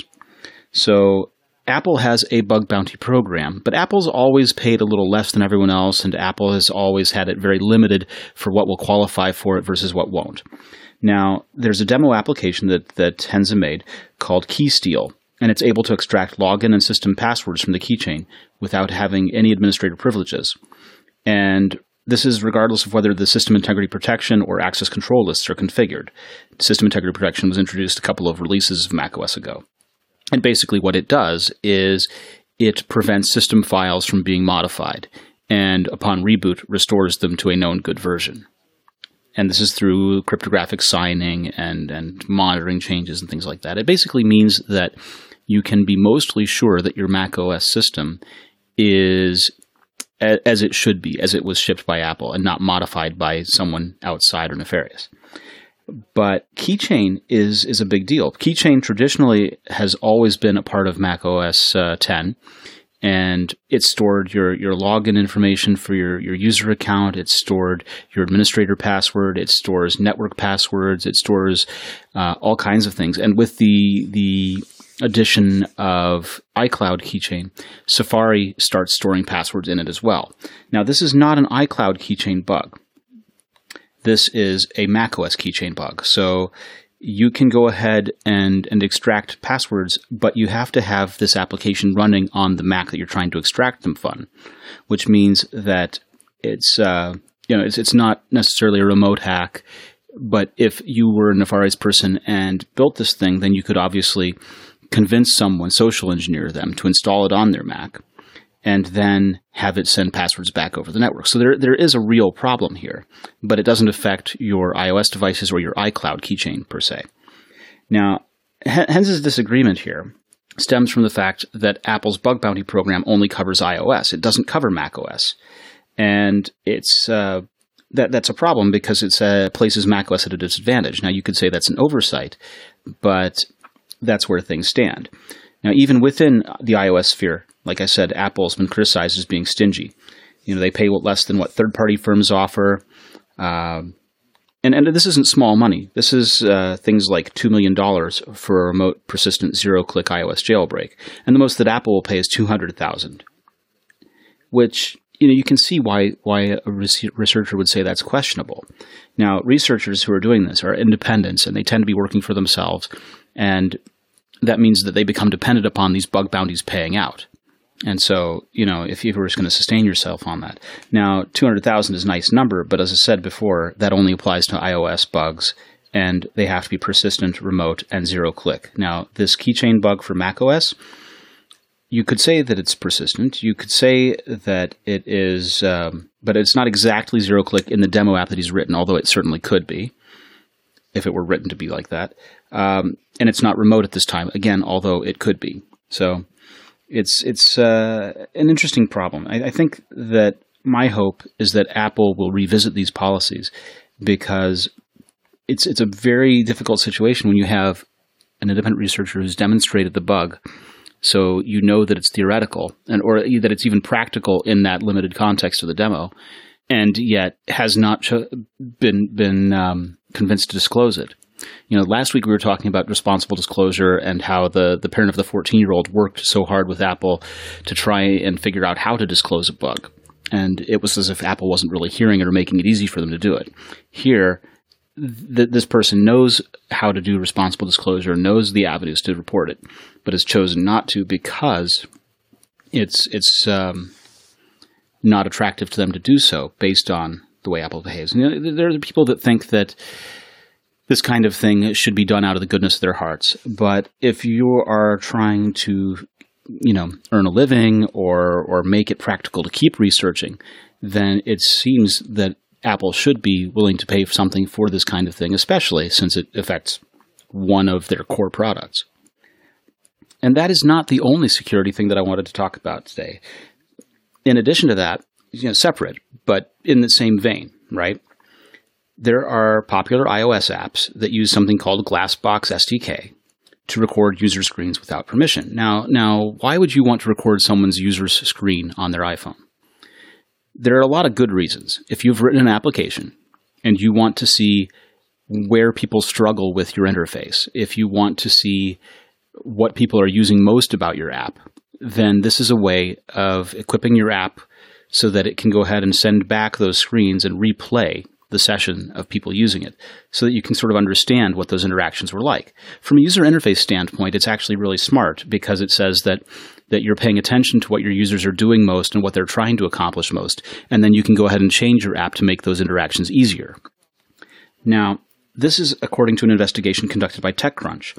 So Apple has a bug bounty program, but Apple's always paid a little less than everyone else, and Apple has always had it very limited for what will qualify for it versus what won't. Now, there's a demo application that, that Henze made called KeySteal, and it's able to extract login and system passwords from the keychain without having any administrator privileges. And this is regardless of whether the system integrity protection or access control lists are configured. System integrity protection was introduced a couple of releases of macOS ago. And basically what it does is it prevents system files from being modified, and upon reboot restores them to a known good version. And this is through cryptographic signing and, and monitoring changes and things like that. It basically means that you can be mostly sure that your macOS system is a, as it should be, as it was shipped by Apple, and not modified by someone outside or nefarious. But Keychain is is a big deal. Keychain traditionally has always been a part of macOS uh, ten, and it stored your, your login information for your, your user account. It stored your administrator password. It stores network passwords. It stores uh, all kinds of things. And with the the addition of iCloud Keychain, Safari starts storing passwords in it as well. Now, this is not an iCloud Keychain bug. This is a macOS keychain bug. So you can go ahead and, and extract passwords, but you have to have this application running on the Mac that you're trying to extract them from, which means that it's uh, you know it's it's not necessarily a remote hack. But if you were a nefarious person and built this thing, then you could obviously convince someone, social engineer them, to install it on their Mac, and then have it send passwords back over the network. So there there is a real problem here, but it doesn't affect your iOS devices or your iCloud keychain per se. Now, Henze's disagreement here stems from the fact that Apple's bug bounty program only covers iOS. It doesn't cover macOS. And it's uh, that that's a problem because it uh, places macOS at a disadvantage. Now, you could say that's an oversight, but that's where things stand. Now, even within the iOS sphere, like I said, Apple's been criticized as being stingy. You know, they pay less than what third-party firms offer. Um, and, and this isn't small money. This is uh, things like two million dollars for a remote, persistent, zero-click iOS jailbreak. And the most that Apple will pay is two hundred thousand dollars, which, you know, you can see why, why a researcher would say that's questionable. Now, researchers who are doing this are independents, and they tend to be working for themselves, and that means that they become dependent upon these bug bounties paying out. And so, you know, if you were just going to sustain yourself on that. Now, two hundred thousand is a nice number, but as I said before, that only applies to iOS bugs, and they have to be persistent, remote, and zero-click. Now, this keychain bug for macOS, you could say that it's persistent. You could say that it is, um, but it's not exactly zero-click in the demo app that he's written, although it certainly could be, if it were written to be like that. Um, and it's not remote at this time, again, although it could be. So It's it's uh, an interesting problem. I, I think that my hope is that Apple will revisit these policies, because it's it's a very difficult situation when you have an independent researcher who's demonstrated the bug, so you know that it's theoretical, and or that it's even practical in that limited context of the demo, and yet has not ch- been been um, convinced to disclose it. You know, last week we were talking about responsible disclosure and how the, the parent of the fourteen-year-old worked so hard with Apple to try and figure out how to disclose a bug. And it was as if Apple wasn't really hearing it or making it easy for them to do it. Here, th- this person knows how to do responsible disclosure, knows the avenues to report it, but has chosen not to because it's it's um, not attractive to them to do so based on the way Apple behaves. And, you know, there are people that think that this kind of thing should be done out of the goodness of their hearts. But if you are trying to, you know, earn a living or or make it practical to keep researching, then it seems that Apple should be willing to pay something for this kind of thing, especially since it affects one of their core products. And that is not the only security thing that I wanted to talk about today. In addition to that, you know, separate, but in the same vein, right? There are popular iOS apps that use something called Glassbox S D K to record user screens without permission. Now, now, why would you want to record someone's user's screen on their iPhone? There are a lot of good reasons. If you've written an application and you want to see where people struggle with your interface, if you want to see what people are using most about your app, then this is a way of equipping your app so that it can go ahead and send back those screens and replay the session of people using it so that you can sort of understand what those interactions were like. From a user interface standpoint, it's actually really smart because it says that that you're paying attention to what your users are doing most and what they're trying to accomplish most, and then you can go ahead and change your app to make those interactions easier. Now, this is according to an investigation conducted by TechCrunch.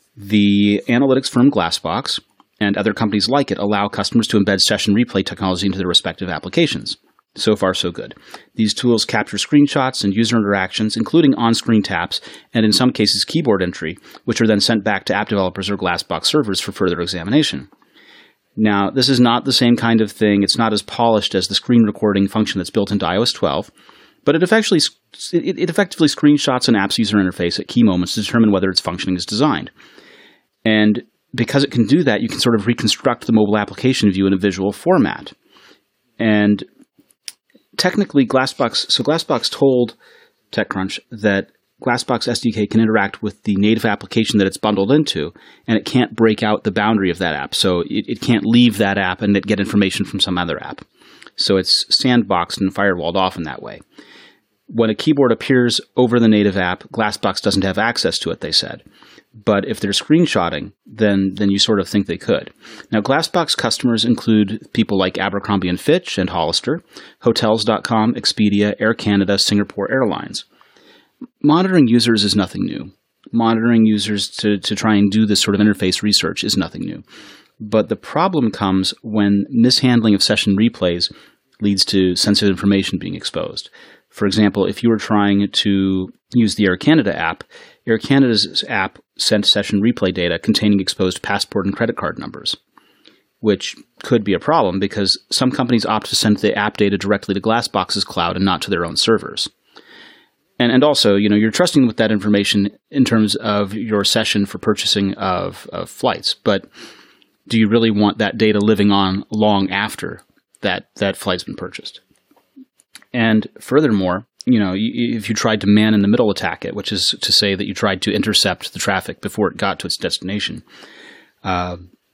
The analytics firm Glassbox and other companies like it allow customers to embed session replay technology into their respective applications. So far, so good. These tools capture screenshots and user interactions, including on-screen taps, and in some cases keyboard entry, which are then sent back to app developers or Glassbox servers for further examination. Now, this is not the same kind of thing. It's not as polished as the screen recording function that's built into i O S twelve, but it effectively, it, it effectively screenshots an app's user interface at key moments to determine whether it's functioning as designed. And because it can do that, you can sort of reconstruct the mobile application view in a visual format. And technically, Glassbox, so Glassbox told TechCrunch that Glassbox S D K can interact with the native application that it's bundled into, and it can't break out the boundary of that app. So it, it can't leave that app and get information from some other app. So it's sandboxed and firewalled off in that way. When a keyboard appears over the native app, Glassbox doesn't have access to it, they said. But if they're screenshotting, then then you sort of think they could. Now, Glassbox customers include people like Abercrombie and Fitch and Hollister, Hotels dot com, Expedia, Air Canada, Singapore Airlines. Monitoring users is nothing new. Monitoring users to, to try and do this sort of interface research is nothing new. But the problem comes when mishandling of session replays leads to sensitive information being exposed. For example, if you were trying to use the Air Canada app, Air Canada's app sent session replay data containing exposed passport and credit card numbers, which could be a problem because some companies opt to send the app data directly to Glassbox's cloud and not to their own servers. And and also, you know, you're trusting with that information in terms of your session for purchasing of, of flights, but do you really want that data living on long after that, that flight's been purchased? And furthermore, you know, if you tried to man-in-the-middle attack it, which is to say that you tried to intercept the traffic before it got to its destination, uh,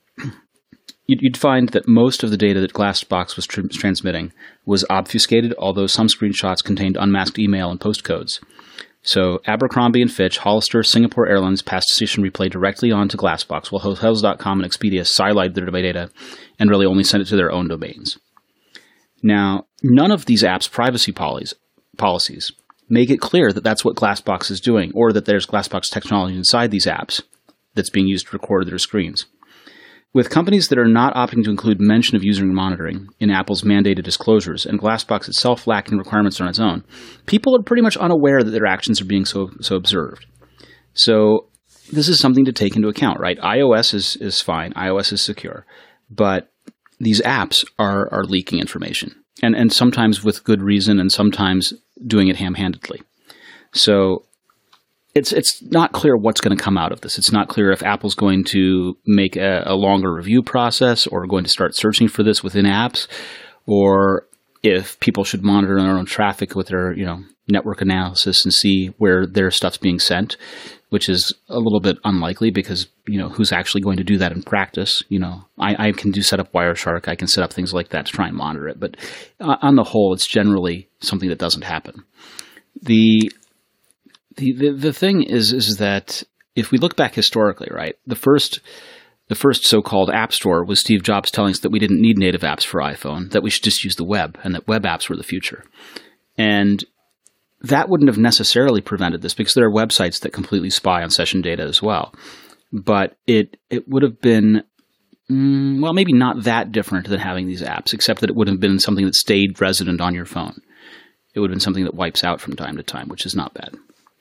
you'd find that most of the data that Glassbox was tr- transmitting was obfuscated, although some screenshots contained unmasked email and postcodes. So Abercrombie and Fitch, Hollister, Singapore Airlines passed session replay directly onto Glassbox, while Hotels dot com and Expedia sidelined their data and really only sent it to their own domains. Now, none of these apps' privacy policies, policies make it clear that that's what Glassbox is doing, or that there's Glassbox technology inside these apps that's being used to record their screens. With companies that are not opting to include mention of user monitoring in Apple's mandated disclosures, and Glassbox itself lacking requirements on its own, people are pretty much unaware that their actions are being so so observed. So this is something to take into account, right? iOS is, is fine. iOS is secure. But these apps are are leaking information, and and sometimes with good reason, and sometimes doing it ham-handedly. So it's it's not clear what's going to come out of this. It's not clear if Apple's going to make a, a longer review process, or going to start searching for this within apps, or if people should monitor their own traffic with their, you know, network analysis and see where their stuff's being sent, which is a little bit unlikely because, you know, who's actually going to do that in practice? You know, I, I can do set up Wireshark. I can set up things like that to try and monitor it. But on the whole, it's generally something that doesn't happen. The the the, the thing is is that if we look back historically, right, the first the first so-called app store was Steve Jobs telling us that we didn't need native apps for iPhone, that we should just use the web, and that web apps were the future. And that wouldn't have necessarily prevented this because there are websites that completely spy on session data as well. But it it would have been, mm, well, maybe not that different than having these apps, except that it would have been something that stayed resident on your phone. It would have been something that wipes out from time to time, which is not bad.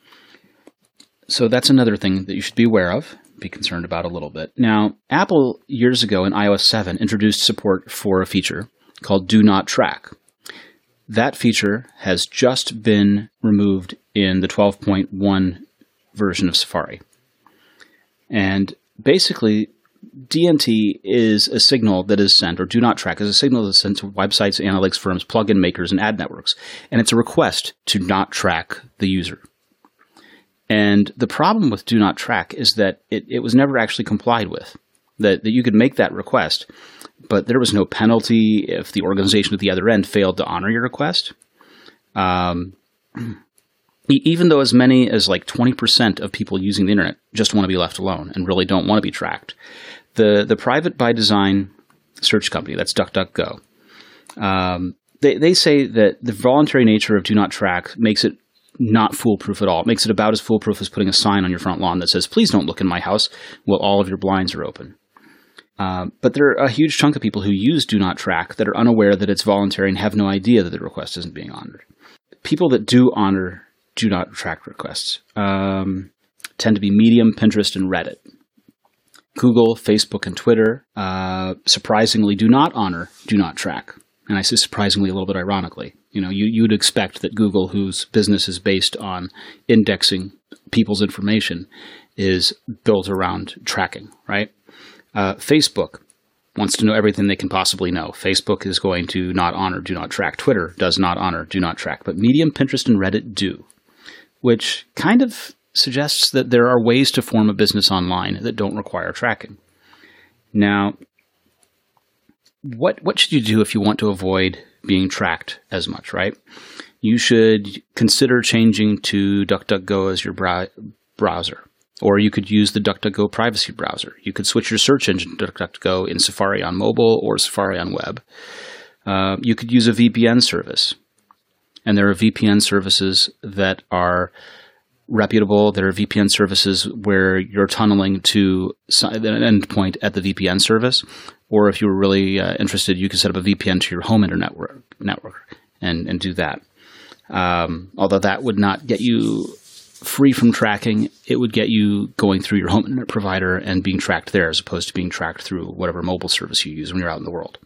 So that's another thing that you should be aware of, be concerned about a little bit. Now, Apple, years ago in i O S seven, introduced support for a feature called Do Not Track. That feature has just been removed in the twelve point one version of Safari. And basically, D N T is a signal that is sent, or Do Not Track is a signal that is sent to websites, analytics firms, plugin makers, and ad networks. And it's a request to not track the user. And the problem with Do Not Track is that it, it was never actually complied with. That, that you could make that request, but there was no penalty if the organization at the other end failed to honor your request. Um, even though as many as like twenty percent of people using the internet just want to be left alone and really don't want to be tracked. The the private by design search company, that's DuckDuckGo, um, they, they say that the voluntary nature of Do Not Track makes it not foolproof at all. It makes it about as foolproof as putting a sign on your front lawn that says, please don't look in my house while all of your blinds are open. Uh, but there are a huge chunk of people who use Do Not Track that are unaware that it's voluntary and have no idea that the request isn't being honored. People that do honor Do Not Track requests um, tend to be Medium, Pinterest, and Reddit. Google, Facebook, and Twitter uh, surprisingly do not honor Do Not Track. And I say surprisingly a little bit ironically. You know, you, you'd expect that Google, whose business is based on indexing people's information, is built around tracking, right? Uh, Facebook wants to know everything they can possibly know. Facebook is going to not honor Do Not Track. Twitter does not honor Do Not Track. But Medium, Pinterest, and Reddit do, which kind of suggests that there are ways to form a business online that don't require tracking. Now, what what should you do if you want to avoid being tracked as much, right? You should consider changing to DuckDuckGo as your brow- browser. Or you could use the DuckDuckGo privacy browser. You could switch your search engine to DuckDuckGo in Safari on mobile or Safari on web. Uh, you could use a V P N service. And there are V P N services that are reputable. There are V P N services where you're tunneling to an endpoint at the V P N service. Or if you were really uh, interested, you could set up a V P N to your home internet network, network and, and do that. Um, although that would not get you free from tracking, it would get you going through your home internet provider and being tracked there as opposed to being tracked through whatever mobile service you use when you're out in the world.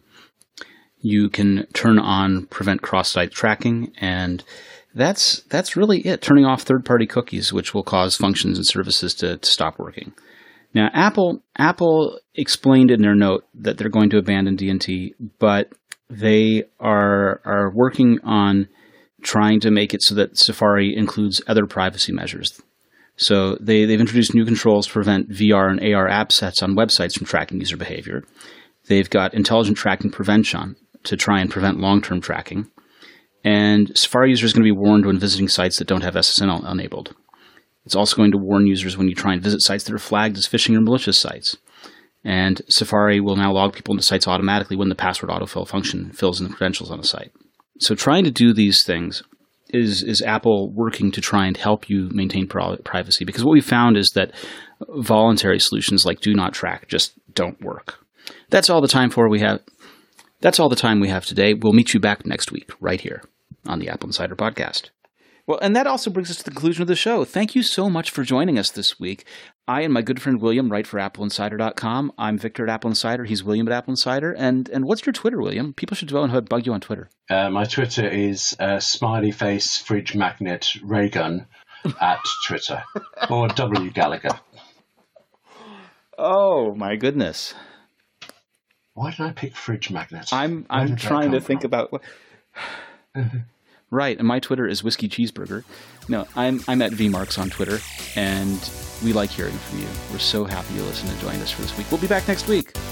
You can turn on prevent cross-site tracking, and that's that's really it. Turning off third-party cookies, which will cause functions and services to, to stop working. Now, Apple Apple explained in their note that they're going to abandon D N T, but they are are working on trying to make it so that Safari includes other privacy measures. So they, they've introduced new controls to prevent V R and A R app sets on websites from tracking user behavior. They've got intelligent tracking prevention to try and prevent long-term tracking. And Safari users are going to be warned when visiting sites that don't have S S N enabled. It's also going to warn users when you try and visit sites that are flagged as phishing or malicious sites. And Safari will now log people into sites automatically when the password autofill function fills in the credentials on a site. So trying to do these things is is Apple working to try and help you maintain privacy. Because what we found is that voluntary solutions like Do Not Track just don't work. That's all the time for we have. That's all the time we have today. We'll meet you back next week right here on the Apple Insider Podcast. Well, and that also brings us to the conclusion of the show. Thank you so much for joining us this week. I and my good friend William write for Apple Insider dot com. I'm Victor at Apple Insider. He's William at Apple Insider. And and what's your Twitter, William? People should go and bug you on Twitter. Uh, my Twitter is uh, smiley face fridge magnet Raygun at Twitter, or W Gallagher. Oh my goodness! Why did I pick fridge magnet? I'm I'm trying to think from? about. What... Right, and my Twitter is Whiskey Cheeseburger. No, I'm I'm at VMarks on Twitter, and we like hearing from you. We're so happy you listened and joined us for this week. We'll be back next week.